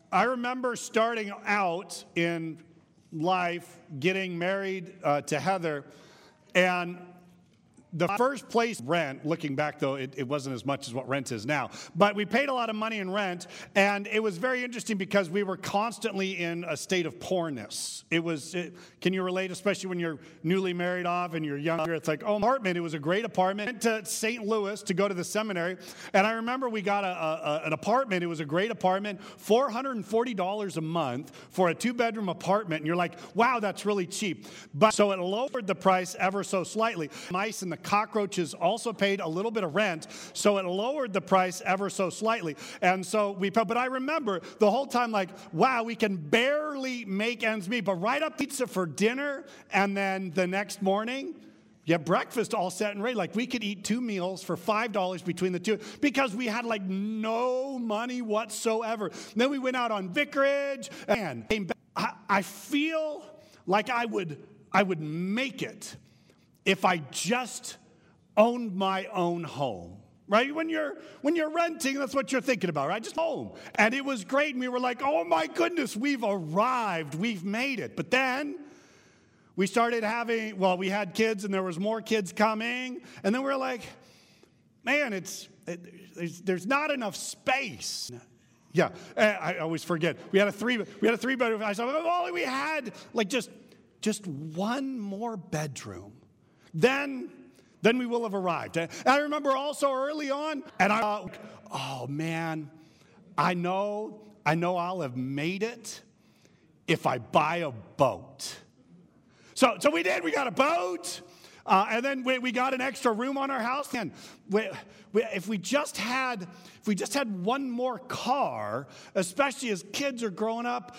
I remember starting out in life, getting married to Heather, and the first place rent, looking back though, it wasn't as much as what rent is now, but we paid a lot of money in rent, and it was very interesting because we were constantly in a state of poorness. Can you relate, especially when you're newly married off and you're younger? It's like, oh, apartment, it was a great apartment. Went to St. Louis to go to the seminary, and I remember we got an apartment. It was a great apartment, $440 a month for a 2-bedroom apartment, and you're like, wow, that's really cheap. But so it lowered the price ever so slightly. Mice and the cockroaches also paid a little bit of rent, so it lowered the price ever so slightly. And so but I remember the whole time like, wow, we can barely make ends meet, but right up pizza for dinner, and then the next morning, breakfast all set and ready. Like we could eat 2 meals for $5 between the two because we had like no money whatsoever. Then we went out on Vicarage and came back. I feel like I would make it if I just owned my own home, right? When you're renting, that's what you're thinking about, right? Just home. And it was great. And we were like, oh my goodness, we've arrived. We've made it. But then we started we had kids and there was more kids coming. And then we were like, man, there's not enough space. Yeah, I always forget. We had a 3-bedroom. I said, well, we had like just one more bedroom. Then we will have arrived. And I remember also early on, and I thought, oh man, I know I'll have made it if I buy a boat. So we did. We got a boat, and then we got an extra room on our house. And if we just had one more car, especially as kids are growing up,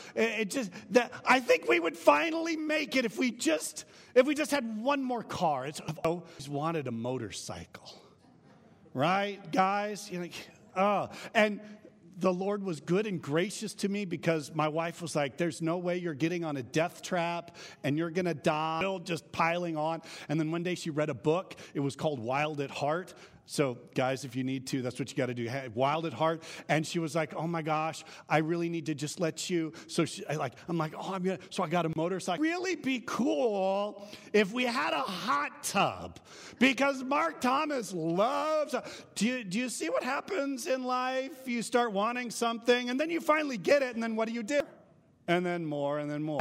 I think we would finally make it if we just had one more car. I just wanted a motorcycle, right, guys? And the Lord was good and gracious to me because my wife was like, there's no way you're getting on a death trap and you're going to die, just piling on. And then one day she read a book. It was called Wild at Heart. So, guys, if you need to, that's what you got to do. Wild at Heart. And she was like, oh, my gosh, I really need to just let you. So I'm like, so I got a motorcycle. Really be cool if we had a hot tub because Mark Thomas loves. Do you see what happens in life? You start wanting something and then you finally get it. And then what do? And then more and then more.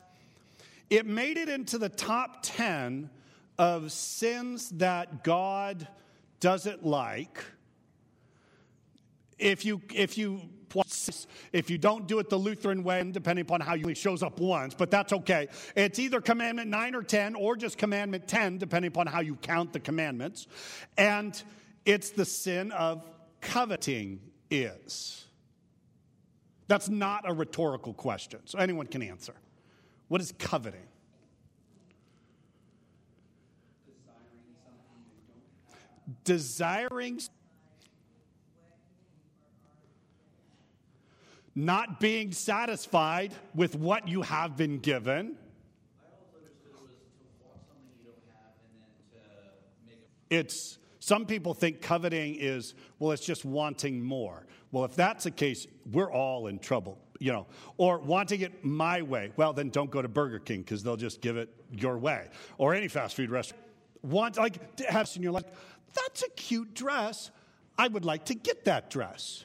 It made it into the top 10 of sins that God doesn't like. If you don't do it the Lutheran way, depending upon how you shows up once, but that's okay. It's either commandment 9 or 10 or just commandment 10, depending upon how you count the commandments. And it's the sin of coveting is. That's not a rhetorical question, so anyone can answer. What is coveting? Desiring, not being satisfied with what you have been given. I also understood it was to want something you don't have and then to make it. It's, some people think coveting is, well, it's just wanting more. Well, if that's the case, we're all in trouble, or wanting it my way. Well, then don't go to Burger King because they'll just give it your way, or any fast food restaurant. And you're like, that's a cute dress. I would like to get that dress.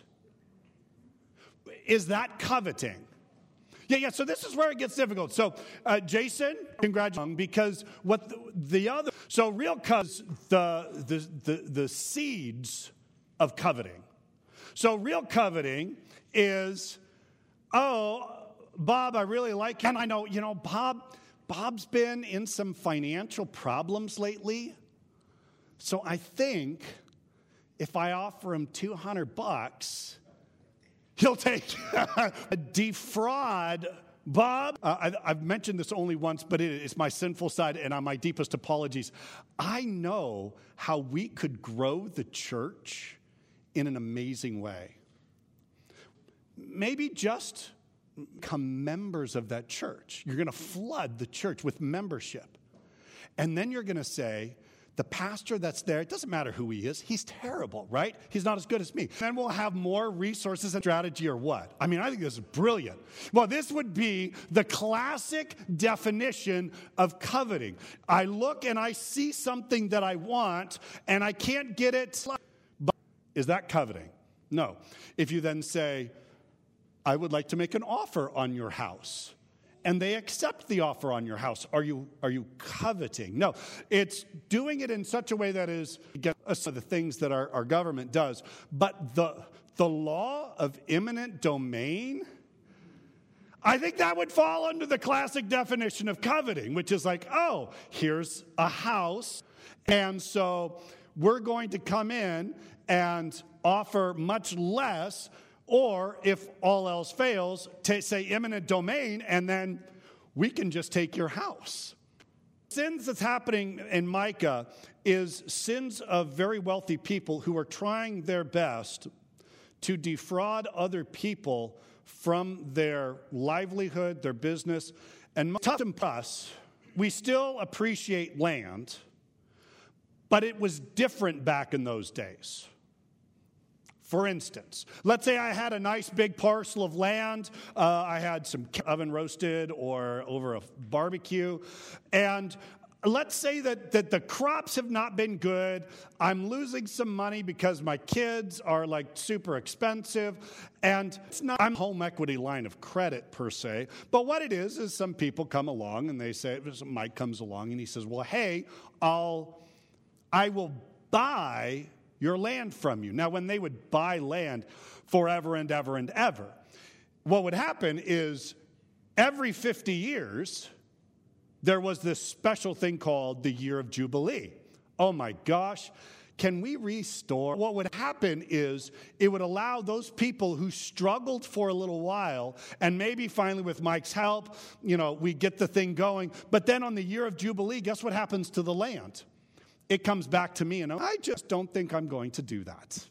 Is that coveting? Yeah, so this is where it gets difficult. So, Jason, congratulations, because so real the seeds of coveting. So real coveting is, Bob, I really like you. And I know, Bob's been in some financial problems lately. So I think if I offer him $200, he'll take a defraud. Bob, I've mentioned this only once, but it's my sinful side and on my deepest apologies. I know how we could grow the church in an amazing way. Maybe just become members of that church. You're going to flood the church with membership. And then you're going to say, The pastor that's there, it doesn't matter who he is, he's terrible, right? He's not as good as me. Then we'll have more resources and strategy or what? I mean, I think this is brilliant. Well, this would be the classic definition of coveting. I look and I see something that I want and I can't get it. But is that coveting? No. If you then say, I would like to make an offer on your house, and they accept the offer on your house, are you coveting? No, it's doing it in such a way that is against the things that our government does. But the law of eminent domain, I think that would fall under the classic definition of coveting, which is like, oh, here's a house, and so we're going to come in and offer much less. Or if all else fails, say eminent domain, and then we can just take your house. Sins that's happening in Micah is sins of very wealthy people who are trying their best to defraud other people from their livelihood, their business. And tough to us, we still appreciate land, but it was different back in those days. For instance, let's say I had a nice big parcel of land. I had some oven roasted or over a barbecue. And let's say that the crops have not been good. I'm losing some money because my kids are like super expensive. And it's not a home equity line of credit per se. But what it is some people come along and they say, Mike comes along and he says, well, hey, I will buy your land from you. Now, when they would buy land forever and ever and ever, what would happen is every 50 years, there was this special thing called the Year of Jubilee. Oh my gosh, can we restore? What would happen is it would allow those people who struggled for a little while, and maybe finally with Mike's help, we get the thing going. But then on the Year of Jubilee, guess what happens to the land? It comes back to me, and I just don't think I'm going to do that.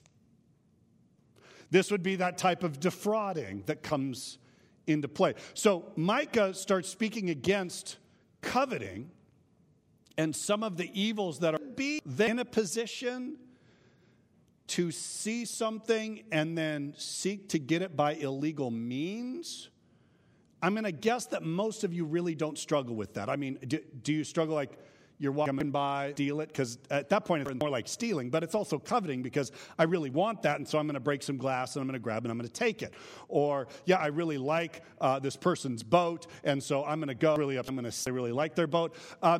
This would be that type of defrauding that comes into play. So Micah starts speaking against coveting and some of the evils that are in a position to see something and then seek to get it by illegal means. I'm going to guess that most of you really don't struggle with that. I mean, do you struggle like you're walking by, steal it? Because at that point, it's more like stealing, but it's also coveting because I really want that, and so I'm going to break some glass, and I'm going to grab it, and I'm going to take it. Or, yeah, I really like this person's boat, and so I'm going to go really up. I'm going to say I really like their boat.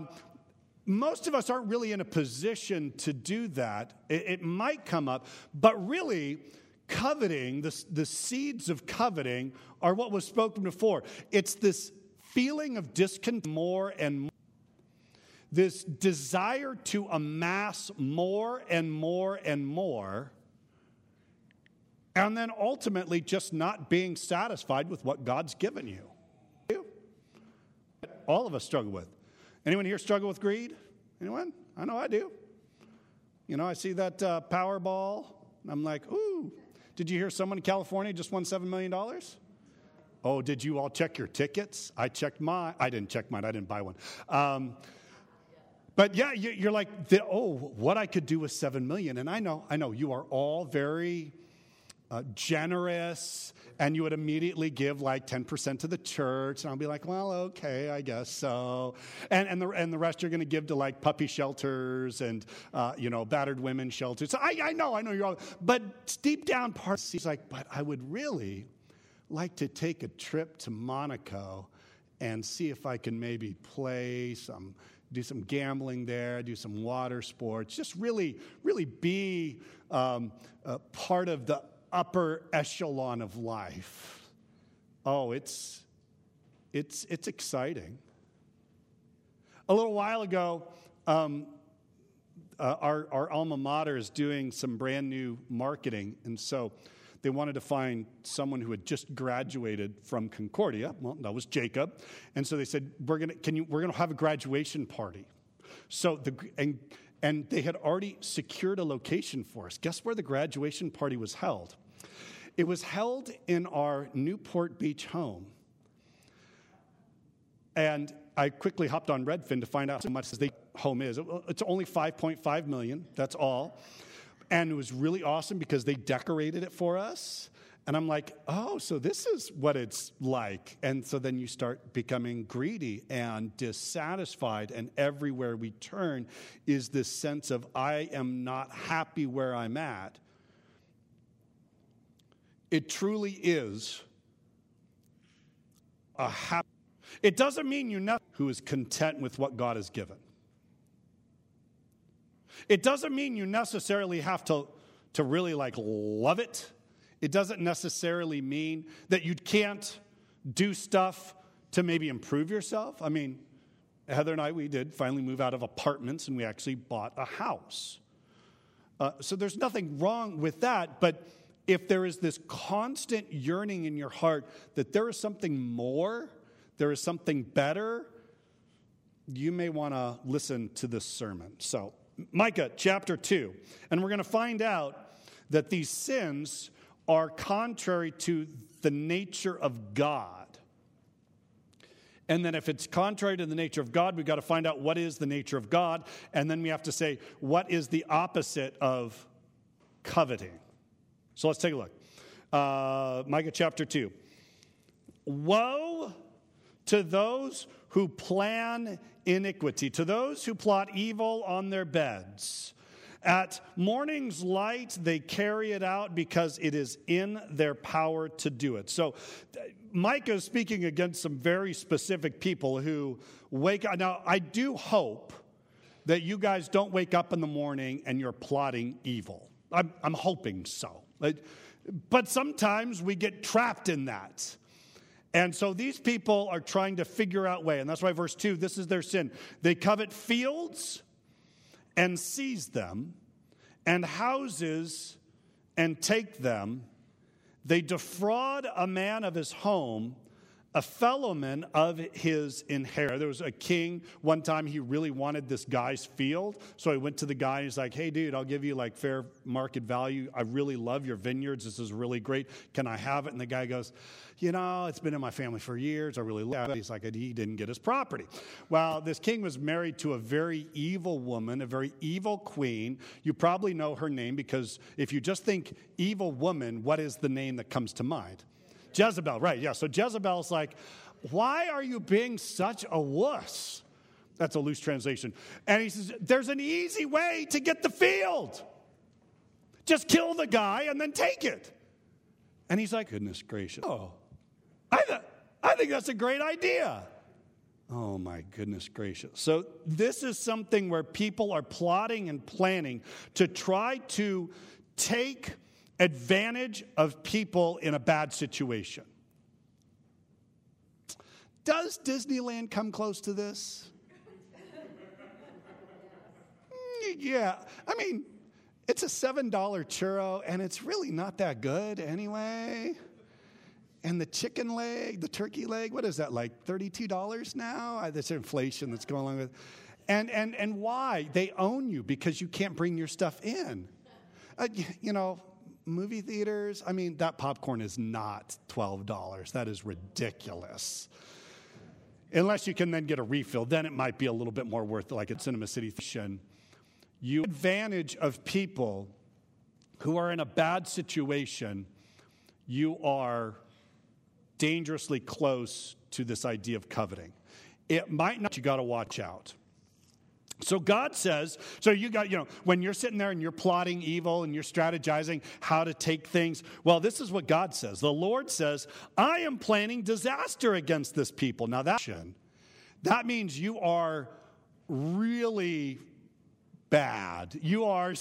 Most of us aren't really in a position to do that. It might come up, but really, coveting, the seeds of coveting are what was spoken before. It's this feeling of discontent more and more. This desire to amass more and more and more, and then ultimately just not being satisfied with what God's given you. All of us struggle with. Anyone here struggle with greed? Anyone? I know I do. I see that Powerball, and I'm like, ooh. Did you hear someone in California just won $7 million? Oh, did you all check your tickets? I checked mine. I didn't check mine. I didn't buy one. But yeah, you're like, what I could do with $7 million. And I know, you are all very generous, and you would immediately give like 10% to the church. And I'll be like, well, okay, I guess so. And the rest you're going to give to like puppy shelters and, battered women shelters. So I know you're all, but deep down part of it's like, but I would really like to take a trip to Monaco and see if I can maybe do some gambling there, do some water sports, just really, really be part of the upper echelon of life. Oh, it's exciting. A little while ago, our alma mater is doing some brand new marketing, and so they wanted to find someone who had just graduated from Concordia. Well, that was Jacob. And so they said, we're gonna have a graduation party. So and they had already secured a location for us. Guess where the graduation party was held? It was held in our Newport Beach home. And I quickly hopped on Redfin to find out how much home is. It's only $5.5 million. That's all. And it was really awesome because they decorated it for us. And I'm like, oh, so this is what it's like. And so then you start becoming greedy and dissatisfied. And everywhere we turn is this sense of, I am not happy where I'm at. It truly is a happy. It doesn't mean you're not who is content with what God has given. It doesn't mean you necessarily have to really love it. It doesn't necessarily mean that you can't do stuff to maybe improve yourself. I mean, Heather and I, we did finally move out of apartments and we actually bought a house. So there's nothing wrong with that. But if there is this constant yearning in your heart that there is something more, there is something better, you may want to listen to this sermon. So Micah chapter 2. And we're going to find out that these sins are contrary to the nature of God. And then if it's contrary to the nature of God, we've got to find out what is the nature of God. And then we have to say, what is the opposite of coveting? So let's take a look. Micah chapter 2. Woe to those who plan iniquity, to those who plot evil on their beds. At morning's light, they carry it out because it is in their power to do it. So Micah is speaking against some very specific people who wake up. Now, I do hope that you guys don't wake up in the morning and you're plotting evil. I'm hoping so. But sometimes we get trapped in that. And so these people are trying to figure out way. And that's why verse 2, this is their sin. They covet fields and seize them, and houses and take them. They defraud a man of his home, a fellowman of his inheritance. There was a king one time, he really wanted this guy's field. So he went to the guy and he's like, hey dude, I'll give you fair market value. I really love your vineyards. This is really great. Can I have it? And the guy goes, it's been in my family for years. I really love it. He's like, he didn't get his property. Well, this king was married to a very evil woman, a very evil queen. You probably know her name because if you just think evil woman, what is the name that comes to mind? Jezebel, right, yeah. So Jezebel's like, why are you being such a wuss? That's a loose translation. And he says, there's an easy way to get the field. Just kill the guy and then take it. And he's like, goodness gracious. Oh, I think that's a great idea. Oh, my goodness gracious. So this is something where people are plotting and planning to try to take advantage of people in a bad situation. Does Disneyland come close to this? Yeah. I mean, it's a $7 churro, and it's really not that good anyway. And the chicken leg, the turkey leg, what is that, $32 now? That's inflation that's going along with it. And why? They own you because you can't bring your stuff in. Movie theaters, that popcorn is not $12. That is ridiculous. Unless you can then get a refill, then it might be a little bit more worth it, like at Cinema City. You advantage of people who are in a bad situation, you are dangerously close to this idea of coveting. It might not, you got to watch out. So God says, when you're sitting there and you're plotting evil and you're strategizing how to take things, well, this is what God says. The Lord says, I am planning disaster against this people. Now that means you are really bad. You are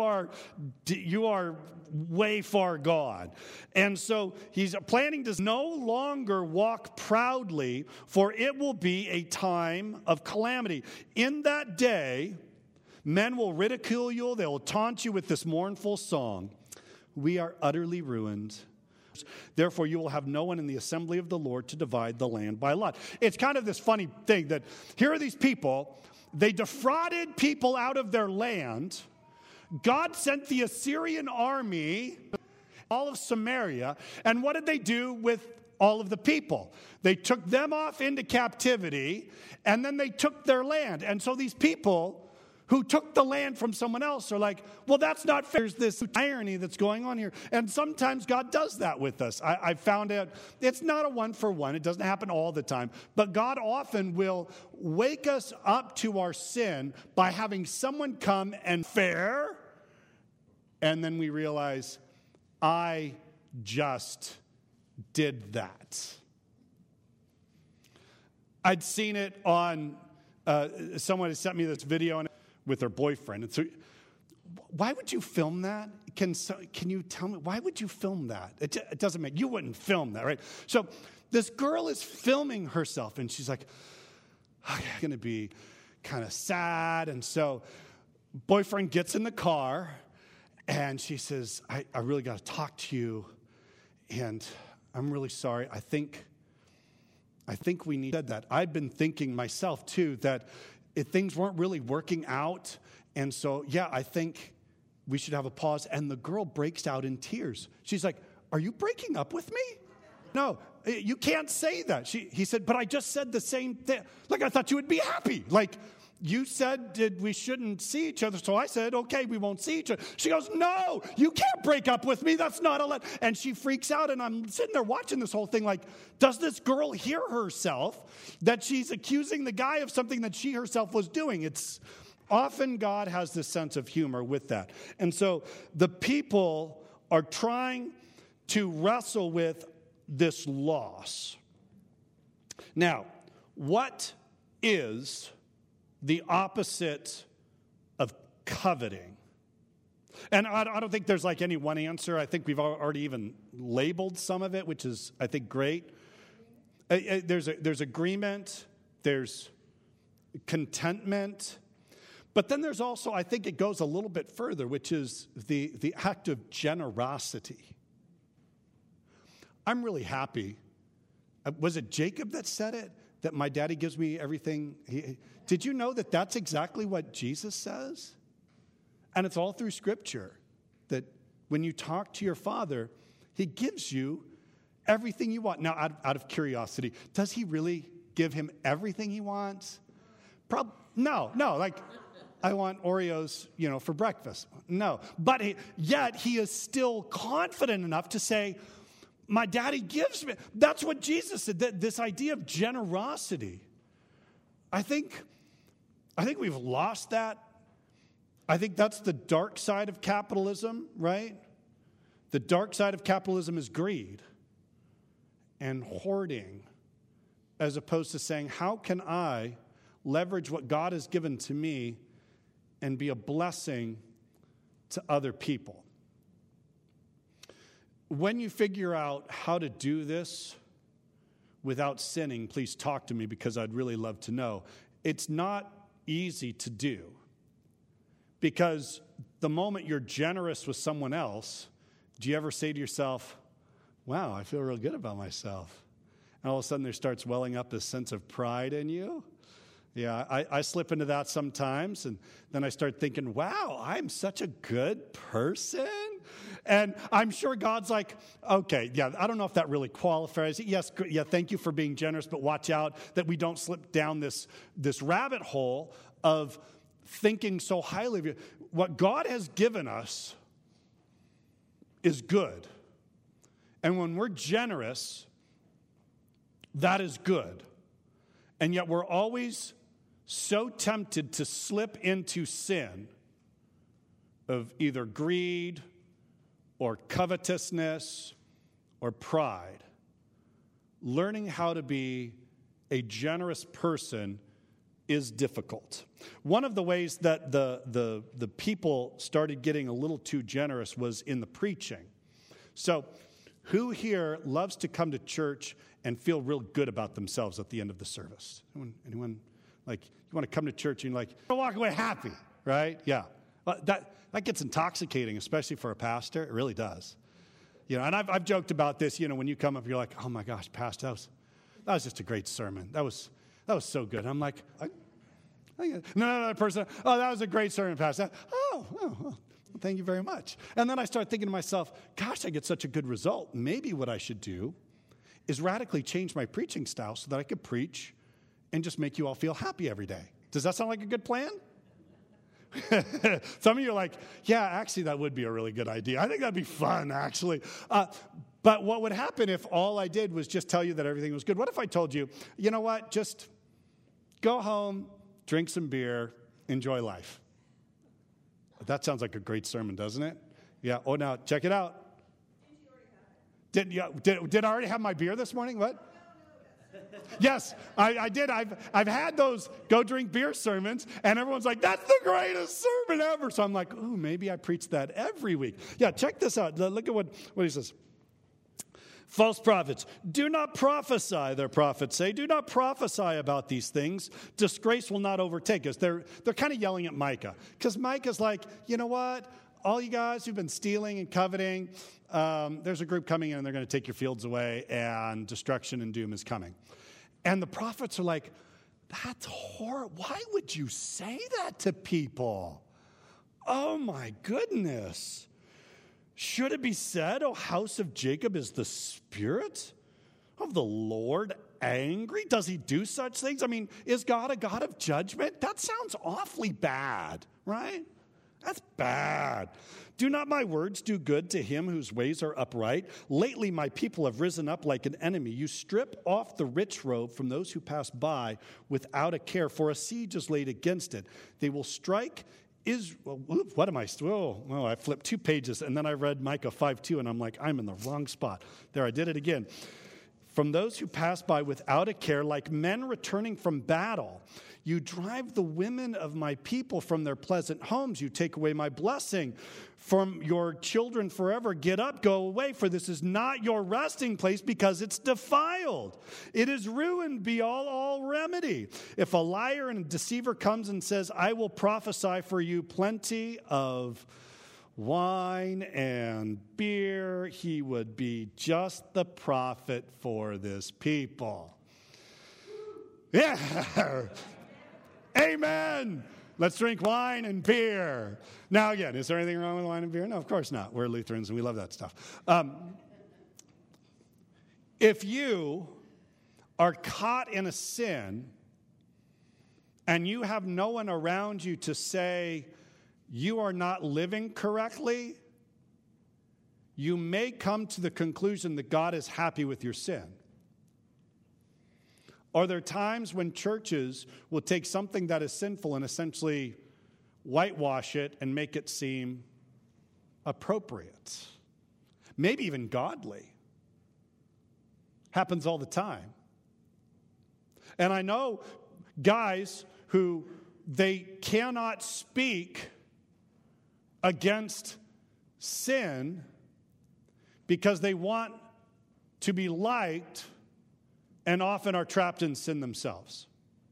way far gone. And so he's planning to no longer walk proudly, for it will be a time of calamity. In that day, men will ridicule you. They will taunt you with this mournful song. We are utterly ruined. Therefore, you will have no one in the assembly of the Lord to divide the land by lot. It's kind of this funny thing that here are these people. They defrauded people out of their land. God sent the Assyrian army, all of Samaria. And what did they do with all of the people. They took them off into captivity, and then they took their land. And so these people who took the land from someone else are like, well, that's not fair. There's this irony that's going on here. And sometimes God does that with us. I found out it's not a one-for-one. It doesn't happen all the time. But God often will wake us up to our sin by having someone come and fair. And then we realize, I just did that. I'd seen it on, someone had sent me this video with their boyfriend. And so, why would you film that? Can you tell me, why would you film that? It doesn't make, you wouldn't film that, right? So this girl is filming herself, and she's like, I'm going to be kind of sad. And so boyfriend gets in the car, and she says, I really got to talk to you, and I'm really sorry. I think we need that. I've been thinking myself, too, that if things weren't really working out, and so, yeah, I think we should have a pause. And the girl breaks out in tears. She's like, are you breaking up with me? No, you can't say that. He said, but I just said the same thing. Like, I thought you would be happy. Like, you said we shouldn't see each other, so I said, okay, we won't see each other. She goes, no, you can't break up with me. That's not allowed. And she freaks out, and I'm sitting there watching this whole thing like, does this girl hear herself that she's accusing the guy of something that she herself was doing? It's often God has this sense of humor with that. And so the people are trying to wrestle with this loss. Now, what is the opposite of coveting? And I don't think there's like any one answer. I think we've already even labeled some of it, which is, I think, great. There's agreement, there's contentment, but then there's also, I think it goes a little bit further, which is the act of generosity. I'm really happy. Was it Jacob that said it? That my daddy gives me everything. Did you know that that's exactly what Jesus says? And it's all through Scripture. That when you talk to your Father, He gives you everything you want. Now, out of curiosity, does He really give him everything he wants? No. Like, I want Oreos, for breakfast. No. But yet he is still confident enough to say, my daddy gives me. That's what Jesus said, this idea of generosity. I think we've lost that. I think that's the dark side of capitalism, right? The dark side of capitalism is greed and hoarding, as opposed to saying, how can I leverage what God has given to me and be a blessing to other people? When you figure out how to do this without sinning, please talk to me, because I'd really love to know. It's not easy to do, because the moment you're generous with someone else, do you ever say to yourself, wow, I feel real good about myself? And all of a sudden there starts welling up this sense of pride in you. Yeah, I slip into that sometimes, and then I start thinking, wow, I'm such a good person. And I'm sure God's like, okay, yeah, I don't know if that really qualifies. Yes, yeah, thank you for being generous, but watch out that we don't slip down this rabbit hole of thinking so highly of you. What God has given us is good. And when we're generous, that is good. And yet we're always so tempted to slip into sin of either greed or covetousness or pride. Learning how to be a generous person is difficult. One of the ways that the people started getting a little too generous was in the preaching. So, who here loves to come to church and feel real good about themselves at the end of the service? Anyone like, you want to come to church and walk away happy, right? Yeah. That gets intoxicating, especially for a pastor. It really does. And I've joked about this, when you come up, you're like, oh my gosh, Pastor, that was just a great sermon. That was so good. I'm like, no, person, oh, that was a great sermon, Pastor. Oh, thank you very much. And then I start thinking to myself, gosh, I get such a good result. Maybe what I should do is radically change my preaching style so that I could preach and just make you all feel happy every day. Does that sound like a good plan? Some of you are like, yeah, actually, that would be a really good idea. I think that'd be fun, actually. But what would happen if all I did was just tell you that everything was good? What if I told you, you know what, just go home, drink some beer, enjoy life? That sounds like a great sermon, doesn't it? Yeah. Oh, now, check it out. Did I already have my beer this morning? What? Yes, I did. I've had those go drink beer sermons, and everyone's like, that's the greatest sermon ever. So I'm like, ooh, maybe I preach that every week. Yeah, check this out. Look at what he says. False prophets. Do not prophesy, their prophets say. Do not prophesy about these things. Disgrace will not overtake us. They're kind of yelling at Micah. Because Micah's like, you know what? All you guys who've been stealing and coveting, there's a group coming in and they're going to take your fields away, and destruction and doom is coming. And the prophets are like, that's horrible. Why would you say that to people? Oh my goodness. Should it be said, O house of Jacob, is the Spirit of the Lord angry? Does he do such things? I mean, is God a God of judgment? That sounds awfully bad, right? That's bad. Do not my words do good to him whose ways are upright? Lately my people have risen up like an enemy. You strip off the rich robe from those who pass by without a care, for a siege is laid against it. They will strike what am I? Oh, I flipped 2 pages, and then I read Micah 5:2, and I'm like, I'm in the wrong spot. There, I did it again. From those who pass by without a care, like men returning from battle, you drive the women of my people from their pleasant homes. You take away my blessing from your children forever. Get up, go away, for this is not your resting place, because it's defiled. It is ruined beyond all remedy. If a liar and a deceiver comes and says, I will prophesy for you plenty of wine and beer, he would be just the prophet for this people. Yeah. Amen. Let's drink wine and beer. Now, again, is there anything wrong with wine and beer? No, of course not. We're Lutherans and we love that stuff. If you are caught in a sin and you have no one around you to say you are not living correctly, you may come to the conclusion that God is happy with your sin. Are there times when churches will take something that is sinful and essentially whitewash it and make it seem appropriate? Maybe even godly. Happens all the time. And I know guys who they cannot speak against sin because they want to be liked, and often are trapped in sin themselves.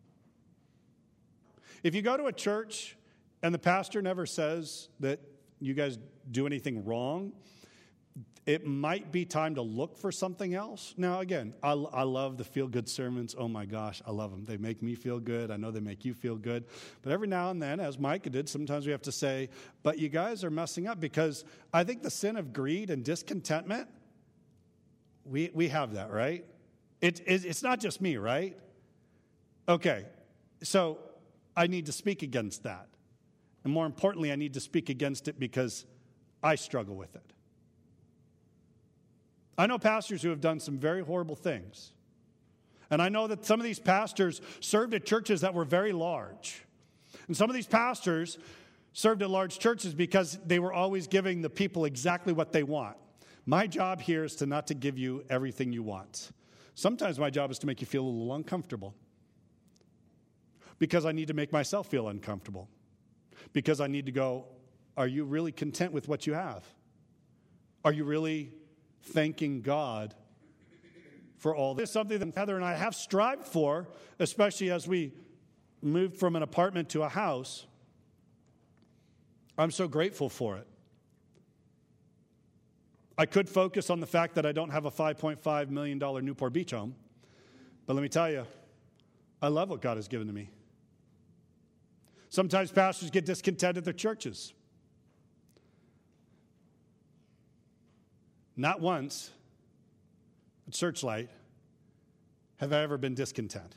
If you go to a church and the pastor never says that you guys do anything wrong, it might be time to look for something else. Now, again, I love the feel-good sermons. Oh, my gosh, I love them. They make me feel good. I know they make you feel good. But every now and then, as Micah did, sometimes we have to say, but you guys are messing up, because I think the sin of greed and discontentment, we have that, right? It's not just me, right? Okay, so I need to speak against that. And more importantly, I need to speak against it because I struggle with it. I know pastors who have done some very horrible things. And I know that some of these pastors served at churches that were very large. And some of these pastors served at large churches because they were always giving the people exactly what they want. My job here is not to give you everything you want. Sometimes my job is to make you feel a little uncomfortable, because I need to make myself feel uncomfortable, because I need to go, are you really content with what you have? Are you really thanking God for all this? Something that Heather and I have strived for, especially as we moved from an apartment to a house. I'm so grateful for it. I could focus on the fact that I don't have a $5.5 million Newport Beach home. But let me tell you, I love what God has given to me. Sometimes pastors get discontent at their churches. Not once at Searchlight, have I ever been discontent?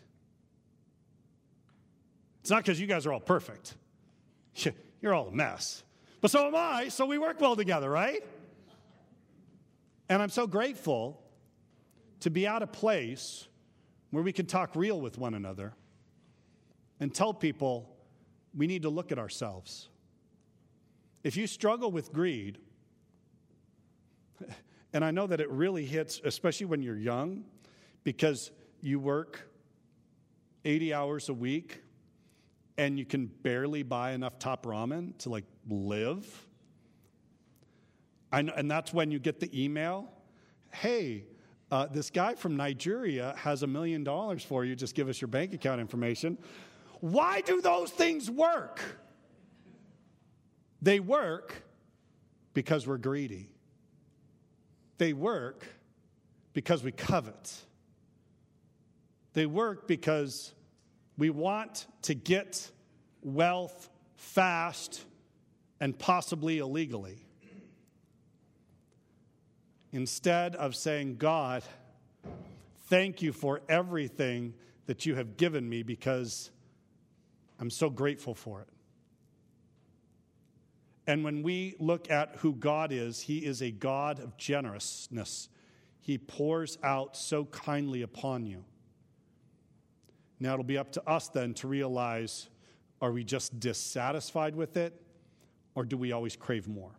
It's not because you guys are all perfect. You're all a mess. But so am I, so we work well together, right? And I'm so grateful to be at a place where we can talk real with one another and tell people we need to look at ourselves. If you struggle with greed, and I know that it really hits, especially when you're young, because you work 80 hours a week and you can barely buy enough top ramen to like live. And that's when you get the email, hey, this guy from Nigeria has $1 million for you. Just give us your bank account information. Why do those things work? They work because we're greedy. They work because we covet. They work because we want to get wealth fast and possibly illegally. Instead of saying, God, thank you for everything that you have given me because I'm so grateful for it. And when we look at who God is, he is a God of generousness. He pours out so kindly upon you. Now it'll be up to us then to realize, are we just dissatisfied with it, or do we always crave more?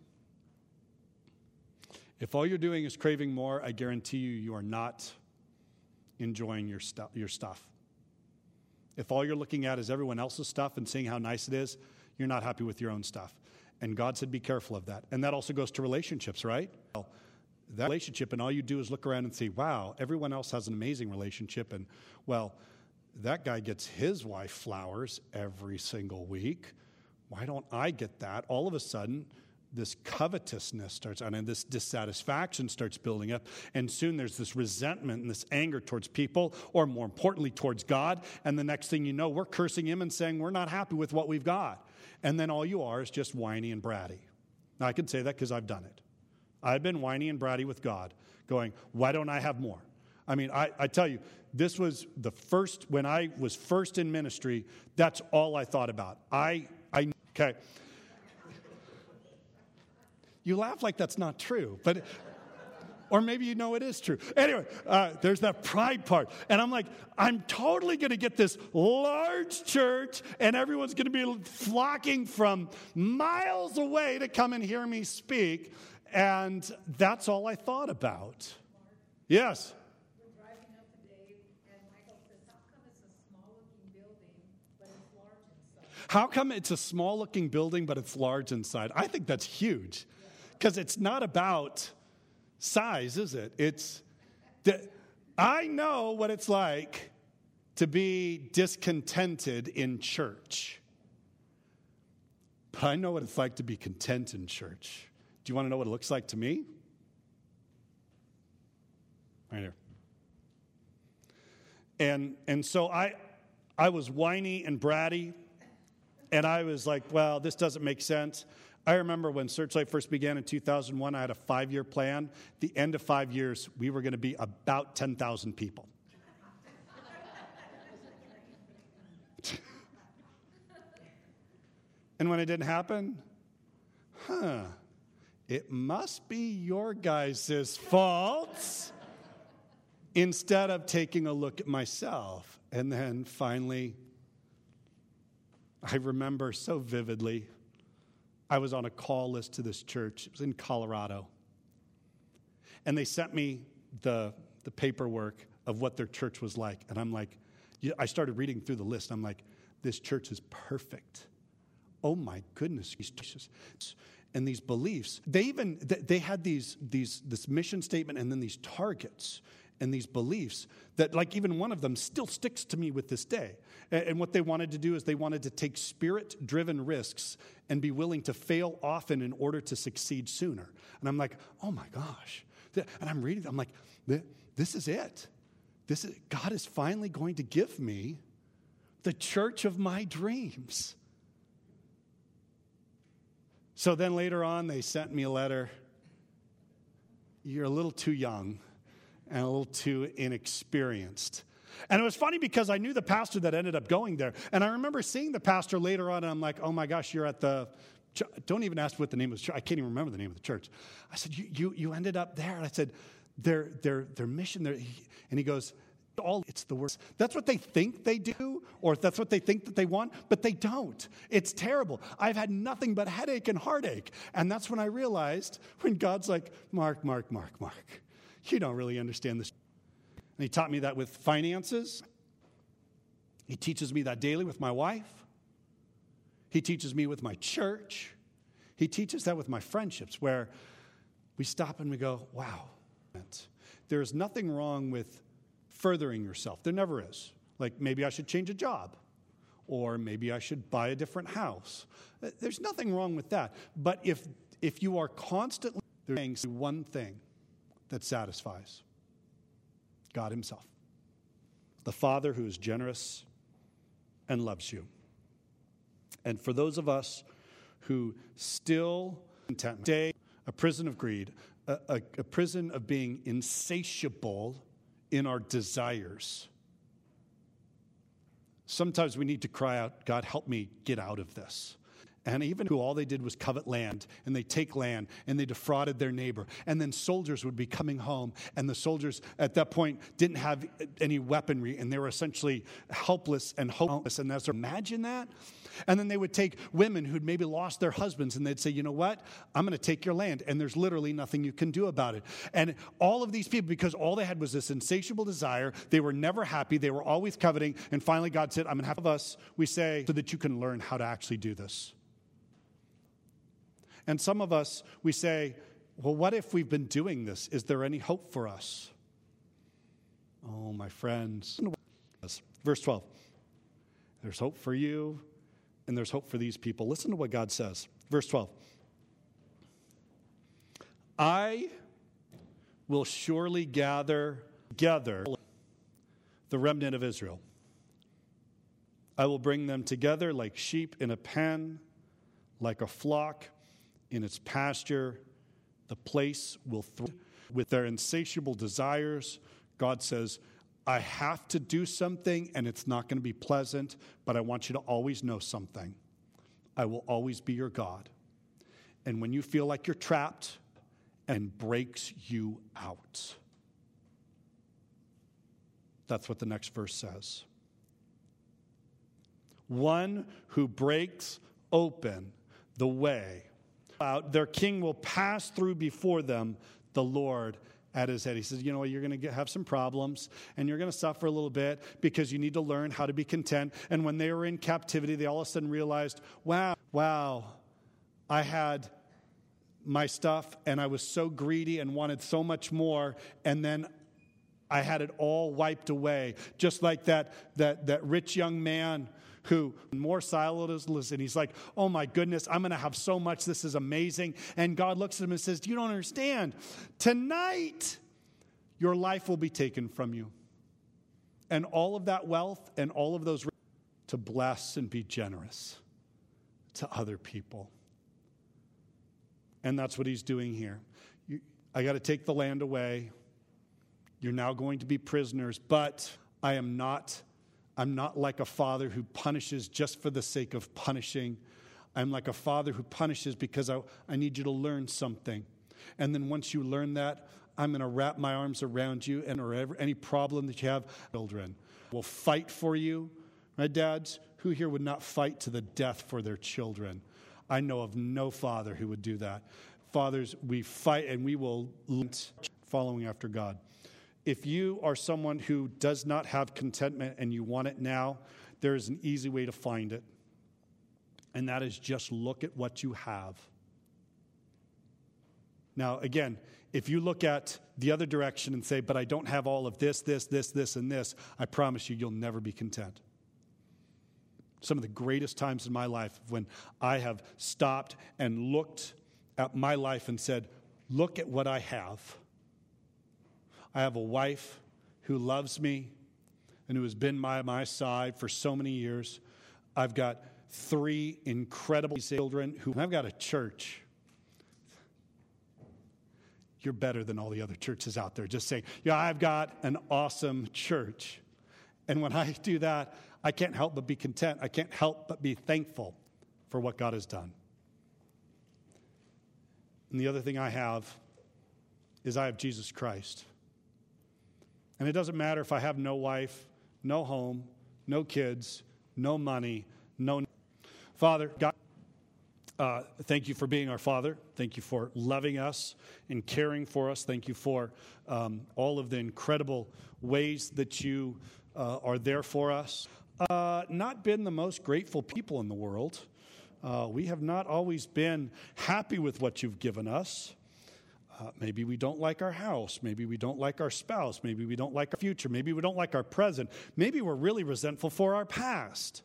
If all you're doing is craving more, I guarantee you are not enjoying your stuff. If all you're looking at is everyone else's stuff and seeing how nice it is, you're not happy with your own stuff. And God said, be careful of that. And that also goes to relationships, right? Well, that relationship, and all you do is look around and say, wow, everyone else has an amazing relationship. And, well, that guy gets his wife flowers every single week. Why don't I get that? All of a sudden, this covetousness starts on, and this dissatisfaction starts building up. And soon there's this resentment and this anger towards people, or more importantly, towards God. And the next thing you know, we're cursing him and saying we're not happy with what we've got. And then all you are is just whiny and bratty. Now, I can say that because I've done it. I've been whiny and bratty with God, going, why don't I have more? I mean, I tell you, this was the first, when I was first in ministry, that's all I thought about. Okay. You laugh like that's not true, but, or maybe you know it is true. Anyway, there's that pride part. And I'm like, I'm totally going to get this large church, and everyone's going to be flocking from miles away to come and hear me speak. And that's all I thought about. Yes. We're driving up today, and Michael says, how come it's a small-looking building, but it's large inside? How come it's a small-looking building, but it's large inside? I think that's huge. Because it's not about size, is it? I know what it's like to be discontented in church. But I know what it's like to be content in church. Do you want to know what it looks like to me? Right here. And so I was whiny and bratty, and I was like, well, this doesn't make sense. I remember when Searchlight first began in 2001, I had a 5-year plan. The end of 5 years, we were going to be about 10,000 people. And when it didn't happen, it must be your guys' fault. Instead of taking a look at myself. And then finally, I remember so vividly, I was on a call list to this church. It was in Colorado. And they sent me the paperwork of what their church was like. And I'm like, I started reading through the list. I'm like, this church is perfect. Oh my goodness. And these beliefs, they had this mission statement and then these targets and these beliefs that, like, even one of them still sticks to me with this day. And what they wanted to do is they wanted to take spirit-driven risks and be willing to fail often in order to succeed sooner. And I'm like, oh my gosh. And I'm reading, I'm like, this is it. God is finally going to give me the church of my dreams. So then later on, they sent me a letter. You're a little too young and a little too inexperienced. And it was funny because I knew the pastor that ended up going there. And I remember seeing the pastor later on, and I'm like, oh my gosh, you're at the, don't even ask what the name of the church. I can't even remember the name of the church. I said, you ended up there. And I said, their mission there. And he goes, it's the worst. That's what they think they do, or that's what they think that they want, but they don't. It's terrible. I've had nothing but headache and heartache. And that's when I realized, when God's like, Mark, you don't really understand this. And he taught me that with finances. He teaches me that daily with my wife. He teaches me with my church. He teaches that with my friendships, where we stop and we go, wow. There's nothing wrong with furthering yourself. There never is. Like, maybe I should change a job, or maybe I should buy a different house. There's nothing wrong with that. But if you are constantly doing one thing that satisfies, God himself, the Father who is generous and loves you. And for those of us who still stay a prison of greed, a prison of being insatiable in our desires, sometimes we need to cry out, God, help me get out of this. And even who all they did was covet land, and they take land, and they defrauded their neighbor. And then soldiers would be coming home, and the soldiers at that point didn't have any weaponry, and they were essentially helpless and hopeless. And imagine that? And then they would take women who'd maybe lost their husbands, and they'd say, you know what? I'm going to take your land, and there's literally nothing you can do about it. And all of these people, because all they had was this insatiable desire, they were never happy, they were always coveting, and finally God said, I'm going to have us, we say, so that you can learn how to actually do this. And some of us, we say, well, what if we've been doing this? Is there any hope for us? Oh, my friends. Verse 12. There's hope for you, and there's hope for these people. Listen to what God says. Verse 12. I will surely gather together the remnant of Israel. I will bring them together like sheep in a pen, like a flock in its pasture. The place will thrive with their insatiable desires. God says, I have to do something, and it's not going to be pleasant, but I want you to always know something. I will always be your God. And when you feel like you're trapped, and breaks you out. That's what the next verse says. One who breaks open the way out, their king will pass through before them, the Lord at his head. He says, you know, you're going to have some problems, and you're going to suffer a little bit because you need to learn how to be content. And when they were in captivity, they all of a sudden realized, wow, I had my stuff, and I was so greedy and wanted so much more, and then I had it all wiped away. Just like that rich young man who more silotless, and he's like, oh my goodness, I'm going to have so much. This is amazing. And God looks at him and says, you don't understand. Tonight, your life will be taken from you. And all of that wealth and all of those to bless and be generous to other people. And that's what he's doing here. I got to take the land away. You're now going to be prisoners, but I'm not like a father who punishes just for the sake of punishing. I'm like a father who punishes because I need you to learn something. And then once you learn that, I'm going to wrap my arms around you, and or any problem that you have, children will fight for you. Right, dads? Who here would not fight to the death for their children? I know of no father who would do that. Fathers, we fight, and we will following after God. If you are someone who does not have contentment and you want it now, there is an easy way to find it. And that is just look at what you have. Now, again, if you look at the other direction and say, but I don't have all of this, and this, I promise you, you'll never be content. Some of the greatest times in my life when I have stopped and looked at my life and said, look at what I have. I have a wife who loves me and who has been by my side for so many years. I've got 3 incredible children and I've got a church. You're better than all the other churches out there. Just saying, yeah, I've got an awesome church. And when I do that, I can't help but be content. I can't help but be thankful for what God has done. And the other thing I have is I have Jesus Christ. And it doesn't matter if I have no wife, no home, no kids, no money, no... Father, God, thank you for being our Father. Thank you for loving us and caring for us. Thank you for all of the incredible ways that you are there for us. Not been the most grateful people in the world. We have not always been happy with what you've given us. Maybe we don't like our house. Maybe we don't like our spouse. Maybe we don't like our future. Maybe we don't like our present. Maybe we're really resentful for our past.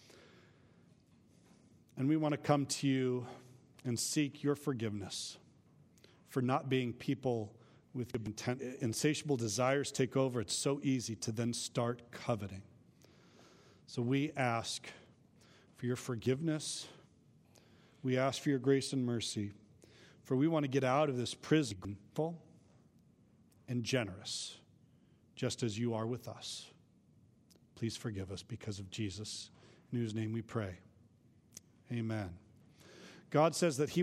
And we want to come to you and seek your forgiveness for not being people with insatiable desires take over. It's so easy to then start coveting. So we ask for your forgiveness. We ask for your grace and mercy. For we want to get out of this prison full and generous, just as you are with us. Please forgive us because of Jesus, in whose name we pray. Amen. God says that he